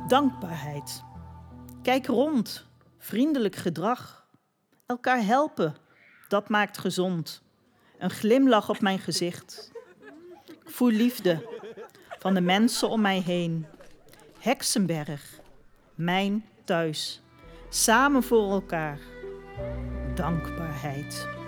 Dankbaarheid. Kijk rond, vriendelijk gedrag. Elkaar helpen, dat maakt gezond. Een glimlach op mijn gezicht. Ik voel liefde van de mensen om mij heen. Heksenberg, mijn thuis. Samen voor elkaar. Dankbaarheid.